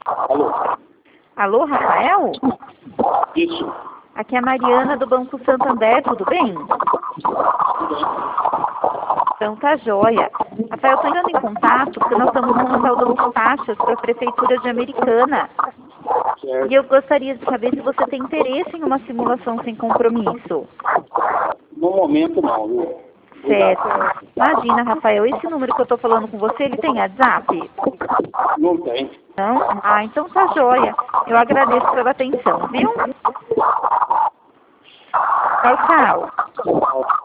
Alô? Alô, Rafael? Isso. Aqui é a Mariana do Banco Santander, tudo bem? Tudo bem. Então tá joia. Rafael, estou entrando em contato porque nós estamos recaudando taxas para a Prefeitura de Americana. Certo. E eu gostaria de saber se você tem interesse em uma simulação sem compromisso. No momento não, viu? Certo. Imagina, Rafael, esse número que eu estou falando com você, ele tem WhatsApp? Não tem. Não? Ah, então tá joia. Eu agradeço pela atenção, viu? Tchau, tchau. Tchau.